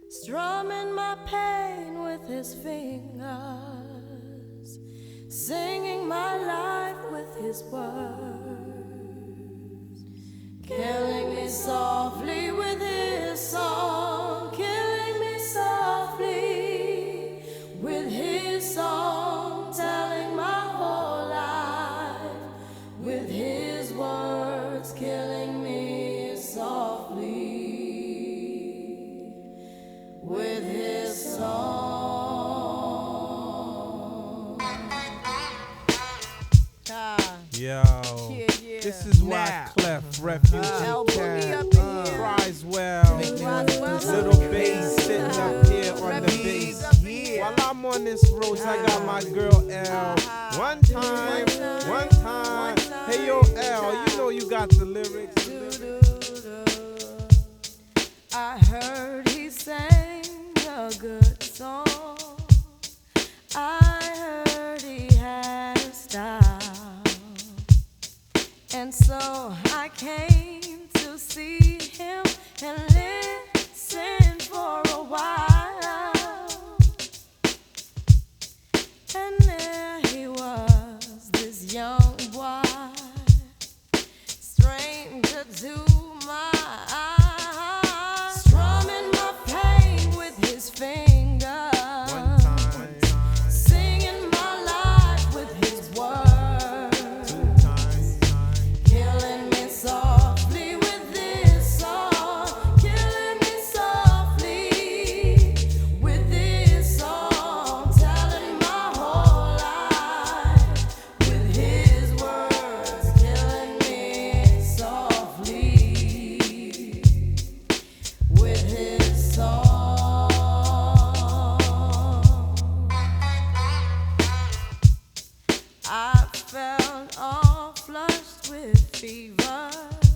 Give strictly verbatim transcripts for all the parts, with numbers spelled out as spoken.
strumming my pain with his fingers, singing my life with his words, killing me softly with his song, killing me softly with his song, telling my whole life with his words, killing me softly with his song. Ah. Yo, Yeah, yeah. this is why Nah. Clef, Refugee Uh, El Cat, Boogie up in uh, here. cries well, Roswell little up in bass here. sitting up here on the Refugees bass. up in here. While I'm on this road, I got my girl L. One time, one time. Hey yo, L, you know you got the lyrics. I heard he sang a good song. I heard he had a style. And so I came to see him and listen for a while. And there he was, this young boy, stranger to my eyes, strumming my pain with his fingers, One time, singing my life with his words, two times, killing me softly with this song, killing me softly with this song, telling my whole life with his words, killing me softly with his song. I felt all flushed with fever,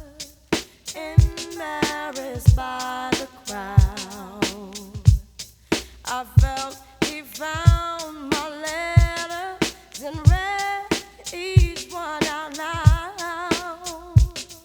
embarrassed by the crowd. I felt he found my letters and read each one out loud.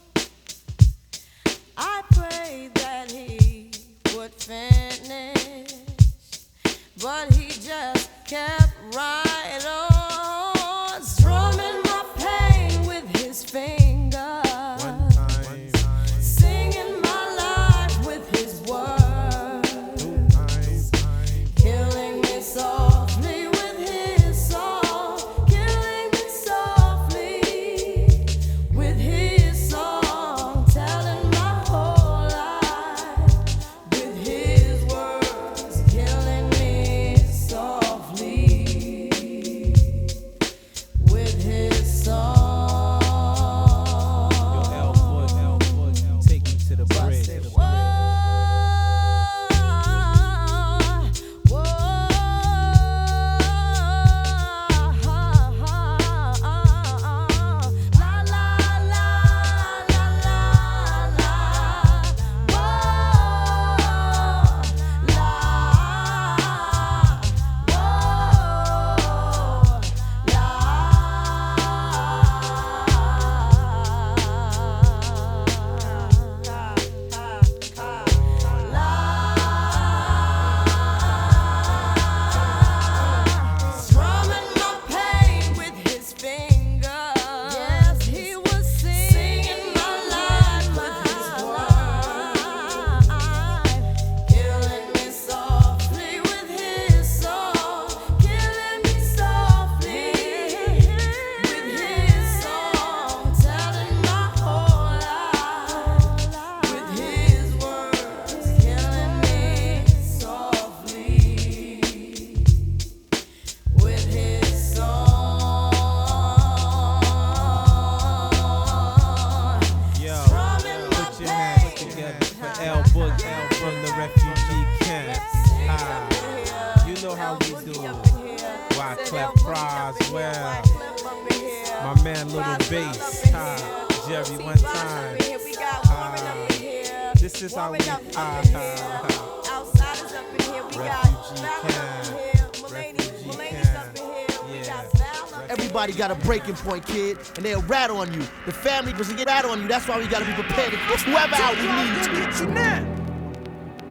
I prayed that he would finish, but he just kept right on, strumming my pain with his fingers, one time, singing my life with his words, two times, killing me softly with his song, killing me softly with his song, telling my whole life with his words, killing me softly with his song. Yo, L Boog, L Boog, take me to the bridge. Whoa, whoa, la la la la la la, whoa, la, strumming my pain with his fingers. Yes, he was singing my life with his words, killing me softly with his song, killing me softly with his song, telling my whole life with his words, killing me softly with his song. Yo, Strumming my put your hands pain. together for L Boog, L from the refugee camp. Ah, you know how we do. Why Clef cries well. My man Little Bass, ah, Jerry one time. Ah, this is how we, ah, ah, ah. Outsiders up in here, we got Refugee Val up camp. in here, Mulaney, Refugee Mulaney's camp. up in here, we Yeah. got Val up in here. Everybody got a breaking point, kid, and they'll rat on you. The family doesn't get rat on you. That's why we gotta be prepared to get whoever out we need to.